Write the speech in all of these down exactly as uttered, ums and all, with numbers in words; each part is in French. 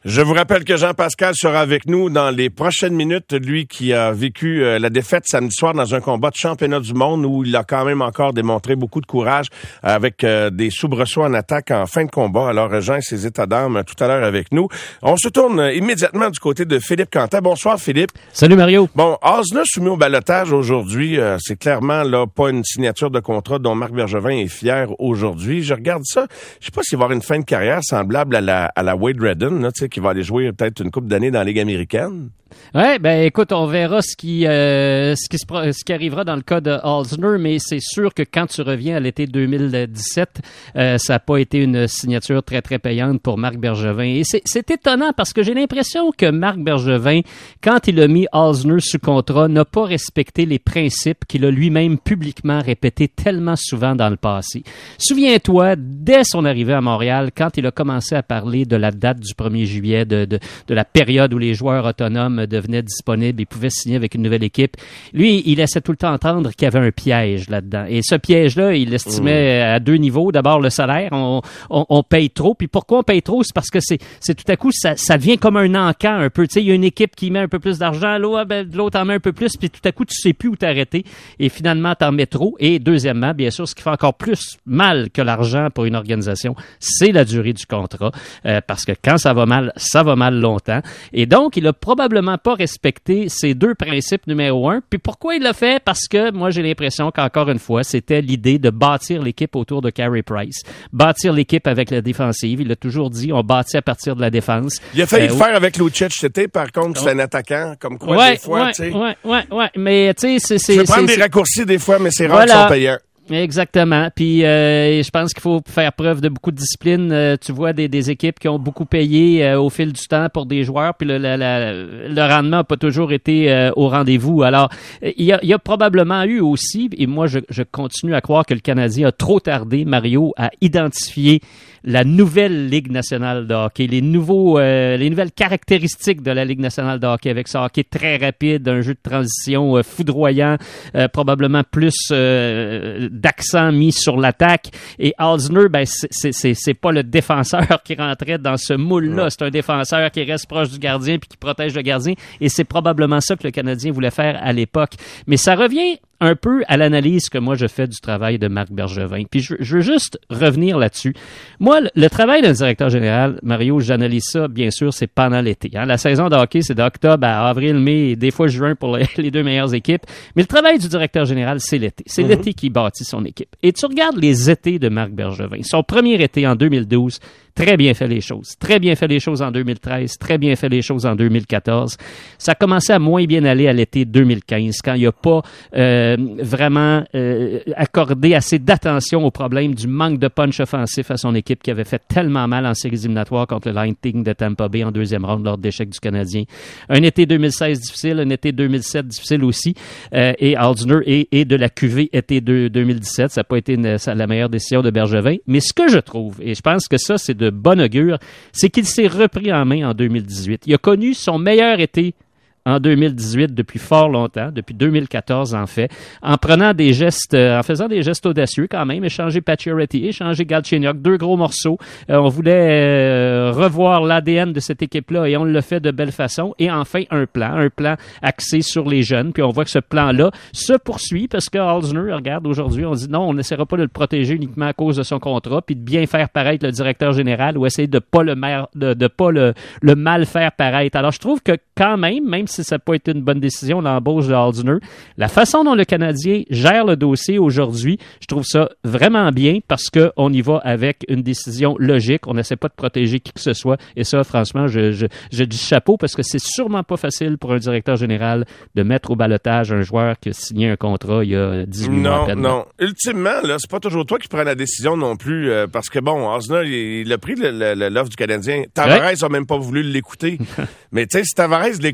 Je vous rappelle que Jean-Pascal sera avec nous dans les prochaines minutes. Lui qui a vécu euh, la défaite samedi soir dans un combat de championnat du monde où il a quand même encore démontré beaucoup de courage avec euh, des soubresauts en attaque en fin de combat. Alors, Jean et ses états d'âme tout à l'heure avec nous. On se tourne euh, immédiatement du côté de Philippe Quentin. Bonsoir, Philippe. Salut, Mario. Bon, Osner soumis au ballottage aujourd'hui. Euh, c'est clairement là pas une signature de contrat dont Marc Bergevin est fier aujourd'hui. Je regarde ça. Je sais pas s'il va y avoir une fin de carrière semblable à la, à la Wade Redden, là, tu sais, qui va aller jouer peut-être une couple d'années dans la Ligue américaine. Ouais, ben écoute, on verra ce qui euh, ce qui se, ce qui arrivera dans le cas de Osner, mais c'est sûr que quand tu reviens à l'été deux mille dix-sept, euh, ça n'a pas été une signature très très payante pour Marc Bergevin. Et c'est, c'est étonnant parce que j'ai l'impression que Marc Bergevin, quand il a mis Osner sous contrat, n'a pas respecté les principes qu'il a lui-même publiquement répétés tellement souvent dans le passé. Souviens-toi, dès son arrivée à Montréal, quand il a commencé à parler de la date du premier juillet, de de, de la période où les joueurs autonomes devenait disponible, il pouvait signer avec une nouvelle équipe. Lui, il laissait tout le temps entendre qu'il y avait un piège là-dedans. Et ce piège-là, il l'estimait mmh. à deux niveaux. D'abord, le salaire, on, on, on paye trop. Puis pourquoi on paye trop? C'est parce que c'est, c'est tout à coup, ça, ça devient comme un encan un peu. Tu sais, il y a une équipe qui met un peu plus d'argent, l'autre, ben, l'autre en met un peu plus, puis tout à coup, tu sais plus où t'arrêter. Et finalement, t'en mets trop. Et deuxièmement, bien sûr, ce qui fait encore plus mal que l'argent pour une organisation, c'est la durée du contrat. Euh, parce que quand ça va mal, ça va mal longtemps. Et donc, il a probablement pas respecté ces deux principes numéro un. Puis pourquoi il l'a fait? Parce que moi, j'ai l'impression qu'encore une fois, c'était l'idée de bâtir l'équipe autour de Carey Price. Bâtir l'équipe avec la défensive. Il a toujours dit, on bâtit à partir de la défense. Il a failli euh, le faire avec Lucic, c'était par contre, c'est un attaquant, comme quoi ouais, des fois, ouais, tu sais. Ouais, ouais, ouais. Mais tu sais, c'est... c'est tu peux prendre c'est, des raccourcis des fois, mais c'est rare voilà. qu'ils sont payants. Exactement. Puis euh, je pense qu'il faut faire preuve de beaucoup de discipline. Euh, tu vois des, des équipes qui ont beaucoup payé euh, au fil du temps pour des joueurs, puis le, la, la, le rendement n'a pas toujours été euh, au rendez-vous. Alors, il y a, il y a probablement eu aussi, et moi je, je continue à croire que le Canadien a trop tardé, Mario, à identifier la nouvelle Ligue nationale de hockey, les nouveaux, euh, les nouvelles caractéristiques de la Ligue nationale de hockey avec ce hockey très rapide, un jeu de transition euh, foudroyant, euh, probablement plus euh, d'accent mis sur l'attaque. Et Osner, ben c'est, c'est, c'est, c'est pas le défenseur qui rentrait dans ce moule-là, c'est un défenseur qui reste proche du gardien puis qui protège le gardien. Et c'est probablement ça que le Canadien voulait faire à l'époque. Mais ça revient un peu à l'analyse que moi je fais du travail de Marc Bergevin. Puis je, je veux juste revenir là-dessus. Moi, le, le travail d'un directeur général, Mario, j'analyse ça, bien sûr, c'est pendant l'été. Hein. La saison de hockey, c'est d'octobre à avril, mai et des fois juin pour les, les deux meilleures équipes. Mais le travail du directeur général, c'est l'été. C'est mm-hmm. l'été qui bâtit son équipe. Et tu regardes les étés de Marc Bergevin. Son premier été en deux mille douze, très bien fait les choses. Très bien fait les choses en deux mille treize, très bien fait les choses en deux mille quatorze. Ça a commencé à moins bien aller à l'été deux mille quinze, quand il n'y a pas euh, vraiment euh, accordé assez d'attention au problème du manque de punch offensif à son équipe qui avait fait tellement mal en séries éliminatoires contre le Lightning de Tampa Bay en deuxième ronde lors de l'échec du Canadien. Un été deux mille seize difficile, un été deux mille sept difficile aussi, euh, et Osner et, et de la Q V été deux mille dix-sept. Ça n'a pas été une, ça, la meilleure décision de Bergevin. Mais ce que je trouve, et je pense que ça, c'est de bon augure, c'est qu'il s'est repris en main en deux mille dix-huit. Il a connu son meilleur été en deux mille dix-huit depuis fort longtemps, depuis deux mille quatorze en fait, en prenant des gestes, euh, en faisant des gestes audacieux quand même, échanger Pacioretty, échanger Galchenyuk, deux gros morceaux. Euh, on voulait euh, revoir l'A D N de cette équipe-là et on le fait de belle façon. Et enfin, un plan, un plan axé sur les jeunes. Puis on voit que ce plan-là se poursuit parce que Osner, regarde, aujourd'hui, on dit non, on n'essaiera pas de le protéger uniquement à cause de son contrat, puis de bien faire paraître le directeur général ou essayer de pas le mer- de, de pas le, le mal faire paraître. Alors je trouve que quand même, même si ça n'a pas été une bonne décision, l'embauche de Osner, la façon dont le Canadien gère le dossier aujourd'hui, je trouve ça vraiment bien parce qu'on y va avec une décision logique. On n'essaie pas de protéger qui que ce soit. Et ça, franchement, je, je, je dis chapeau parce que c'est sûrement pas facile pour un directeur général de mettre au ballottage un joueur qui a signé un contrat il y a dix-huit non, mois. Non, non. Ultimement, là, c'est pas toujours toi qui prends la décision non plus euh, parce que, bon, Osner, il, il a pris le, le, l'offre du Canadien. Tavares ouais. a même pas voulu l'écouter. Mais tu sais, si Tavares l'écoute puis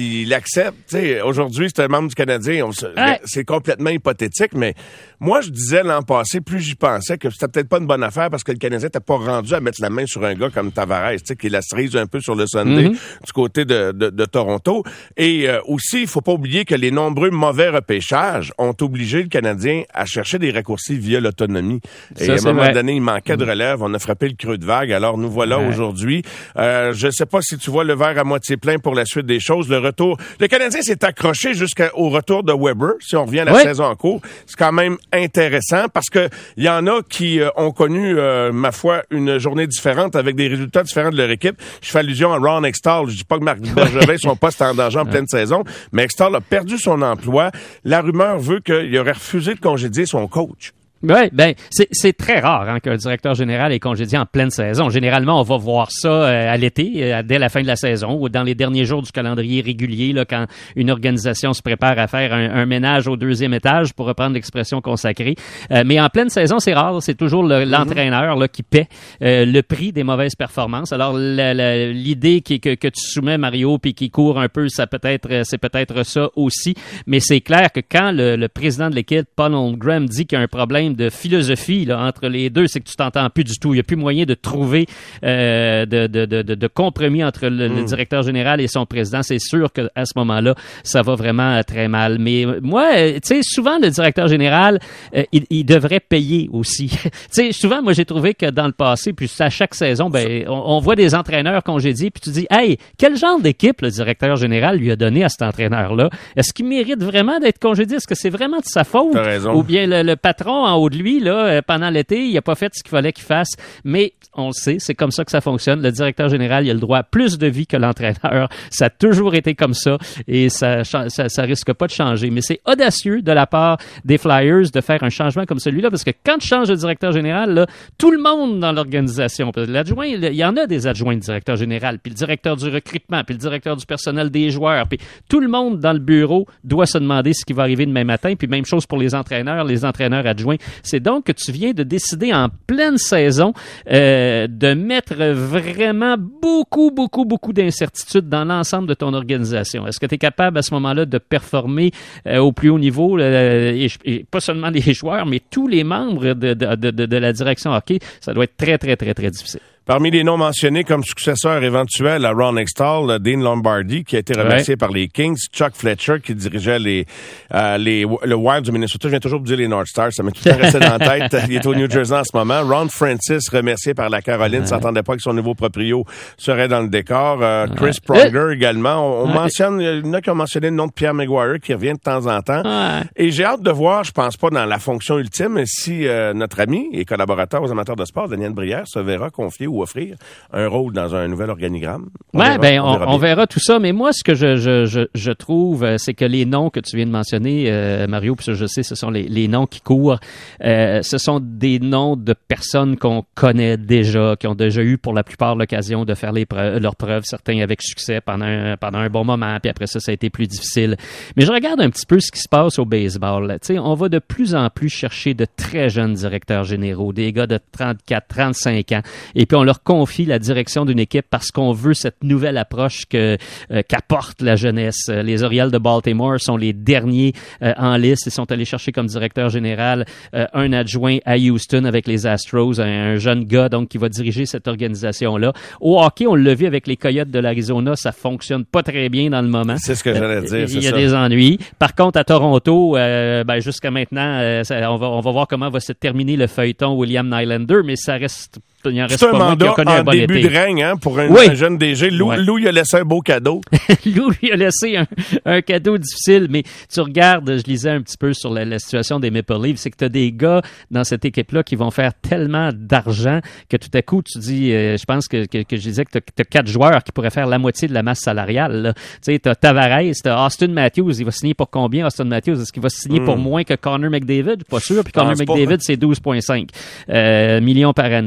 il accepte. T'sais, aujourd'hui, c'est un membre du Canadien. On se... ouais. C'est complètement hypothétique, mais moi, je disais l'an passé, plus j'y pensais, que c'était peut-être pas une bonne affaire parce que le Canadien n'était pas rendu à mettre la main sur un gars comme Tavares, qui la cerise un peu sur le Sunday mm-hmm. du côté de, de, de Toronto. Et euh, aussi, il faut pas oublier que les nombreux mauvais repêchages ont obligé le Canadien à chercher des raccourcis via l'autonomie. Et ça, à un moment vrai. donné, il manquait de relève. On a frappé le creux de vague. Alors, nous voilà ouais. aujourd'hui. Euh, je sais pas si tu vois le verre à moitié plein pour la suite des choses. Le retour... Le Canadien s'est accroché jusqu'au retour de Weber. Si on revient à la oui. saison en cours, c'est quand même intéressant parce que il y en a qui euh, ont connu, euh, ma foi, une journée différente avec des résultats différents de leur équipe. Je fais allusion à Ron Extall. Je dis pas que Marc Bergevin, son poste est en danger en pleine saison, mais Extall a perdu son emploi. La rumeur veut qu'il aurait refusé de congédier son coach. Oui, ben c'est c'est très rare hein, qu'un directeur général est congédié en pleine saison. Généralement, on va voir ça euh, à l'été, euh, dès la fin de la saison, ou dans les derniers jours du calendrier régulier, là, quand une organisation se prépare à faire un, un ménage au deuxième étage, pour reprendre l'expression consacrée. Euh, mais en pleine saison, c'est rare. C'est toujours le, l'entraîneur là qui paie euh, le prix des mauvaises performances. Alors, la, la, l'idée qui, que, que tu soumets, Mario, puis qui court un peu, ça peut être, c'est peut-être ça aussi. Mais c'est clair que quand le, le président de l'équipe, Paul Holmgren, dit qu'il y a un problème de philosophie là, entre les deux, c'est que tu t'entends plus du tout. Il n'y a plus moyen de trouver euh, de, de, de, de compromis entre le, mmh. le directeur général et son président. C'est sûr qu'à ce moment-là, ça va vraiment très mal. Mais moi, tu sais, souvent, le directeur général, euh, il, il devrait payer aussi. Tu sais, souvent, moi, j'ai trouvé que dans le passé, puis à chaque saison, ben, on, on voit des entraîneurs congédiés, puis tu dis, hey, quel genre d'équipe le directeur général lui a donné à cet entraîneur-là? Est-ce qu'il mérite vraiment d'être congédié? Est-ce que c'est vraiment de sa faute? T'as raison. Ou bien le, le patron en haut de lui, là, pendant l'été, il n'a pas fait ce qu'il fallait qu'il fasse. Mais on le sait, c'est comme ça que ça fonctionne. Le directeur général, il a le droit à plus de vie que l'entraîneur. Ça a toujours été comme ça et ça, ça, ça risque pas de changer. Mais c'est audacieux de la part des Flyers de faire un changement comme celui-là parce que quand tu changes de directeur général, là, tout le monde dans l'organisation, l'adjoint, il y en a des adjoints de directeur général, puis le directeur du recrutement, puis le directeur du personnel des joueurs, puis tout le monde dans le bureau doit se demander ce qui va arriver demain matin. Puis même chose pour les entraîneurs, les entraîneurs adjoints. C'est donc que tu viens de décider en pleine saison euh, de mettre vraiment beaucoup, beaucoup, beaucoup d'incertitudes dans l'ensemble de ton organisation. Est-ce que tu es capable à ce moment-là de performer euh, au plus haut niveau, euh, et, et pas seulement les joueurs, mais tous les membres de, de, de, de, de la direction hockey? Ça doit être très, très, très, très difficile. Parmi les noms mentionnés comme successeur éventuel à Ron Extall, Dean Lombardi, qui a été remercié ouais. par les Kings, Chuck Fletcher, qui dirigeait les, euh, les, le Wild du Minnesota. Je viens toujours de dire les North Stars, ça m'est tout le temps resté dans la tête. Il est au New Jersey en ce moment. Ron Francis, remercié par la Caroline, ouais. s'entendait pas que son nouveau proprio serait dans le décor. Euh, Chris ouais. Pronger également. On, on ouais. mentionne, il y en a qui ont mentionné le nom de Pierre Maguire, qui revient de temps en temps. Ouais. Et j'ai hâte de voir, je pense pas dans la fonction ultime, si euh, notre ami et collaborateur aux amateurs de sport, Daniel Brière, se verra confier ou offrir un rôle dans un nouvel organigramme. On ouais, verra, ben on, on, verra, on verra tout ça. Mais moi, ce que je je je, je trouve, c'est que les noms que tu viens de mentionner, euh, Mario, puis je sais, ce sont les, les noms qui courent. Euh, ce sont des noms de personnes qu'on connaît déjà, qui ont déjà eu pour la plupart l'occasion de faire les preuves, leurs preuves, certains avec succès pendant un, pendant un bon moment, puis après ça, ça a été plus difficile. Mais je regarde un petit peu ce qui se passe au baseball. Tu sais, on va de plus en plus chercher de très jeunes directeurs généraux, des gars de trente-quatre, trente-cinq ans, et puis on leur confie la direction d'une équipe parce qu'on veut cette nouvelle approche que euh, qu'apporte la jeunesse. Les Orioles de Baltimore sont les derniers euh, en liste. Ils sont allés chercher comme directeur général euh, un adjoint à Houston avec les Astros, un, un jeune gars donc qui va diriger cette organisation-là. Au hockey, on l'a vu avec les Coyotes de l'Arizona, ça fonctionne pas très bien dans le moment. C'est ce que j'allais dire. Il y a ça. des ennuis. Par contre, à Toronto, euh, ben, jusqu'à maintenant, euh, ça, on va on va voir comment va se terminer le feuilleton William Nylander, mais ça reste Il en reste c'est un pas mandat qui a connu en un bon début été. de règne hein, pour un, oui. un jeune D G. Lou, ouais. Lou, il a laissé un beau cadeau. Lou lui a laissé un, un cadeau difficile, mais tu regardes, je lisais un petit peu sur la, la situation des Maple Leafs, c'est que tu as des gars dans cette équipe-là qui vont faire tellement d'argent que tout à coup, tu dis, euh, je pense que, que, que je disais que tu as quatre joueurs qui pourraient faire la moitié de la masse salariale. Tu sais, tu as Tavares, tu as Austin Matthews, il va signer pour combien, Austin Matthews? Est-ce qu'il va signer mm. pour moins que Connor McDavid? Pas sûr, puis Connor McDavid, pas. c'est douze virgule cinq euh, millions par année. Alors,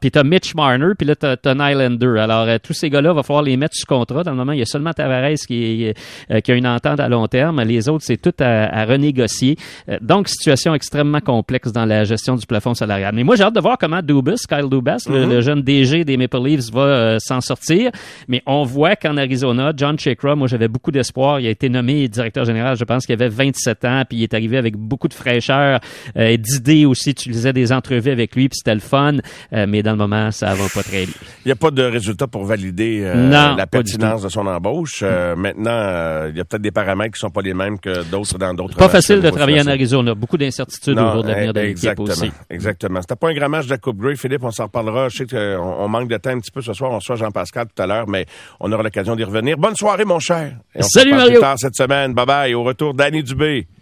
Puis t'as Mitch Marner, puis là, t'as, t'as Nylander. Alors, euh, tous ces gars-là, il va falloir les mettre sous contrat. Dans le moment, il y a seulement Tavares qui, est, euh, qui a une entente à long terme. Les autres, c'est tout à, à renégocier. Euh, donc, situation extrêmement complexe dans la gestion du plafond salarial. Mais moi, j'ai hâte de voir comment Dubas, Kyle Dubas, mm-hmm. le, le jeune D G des Maple Leafs, va euh, s'en sortir. Mais on voit qu'en Arizona, John Chikra, moi, j'avais beaucoup d'espoir. Il a été nommé directeur général, je pense qu'il avait vingt-sept ans, puis il est arrivé avec beaucoup de fraîcheur euh, et d'idées aussi. Tu lisais des entrevues avec lui, puis c'était le fun. Euh, mais dans le moment, ça va pas très bien. Il n'y a pas de résultat pour valider euh, non, la pertinence de son embauche. Euh, maintenant, euh, il y a peut-être des paramètres qui sont pas les mêmes que d'autres dans d'autres. Pas facile de travailler en Arizona. Beaucoup d'incertitudes non, autour de l'avenir de l'équipe aussi. Exactement. C'était pas un grand match de la Coupe Grey, Philippe. On s'en reparlera. Je sais qu'on on manque de temps un petit peu ce soir. On reçoit Jean-Pascal tout à l'heure, mais on aura l'occasion d'y revenir. Bonne soirée, mon cher. Et on Salut, se Mario. plus tard cette semaine. Bye bye. Au retour, Danny Dubé.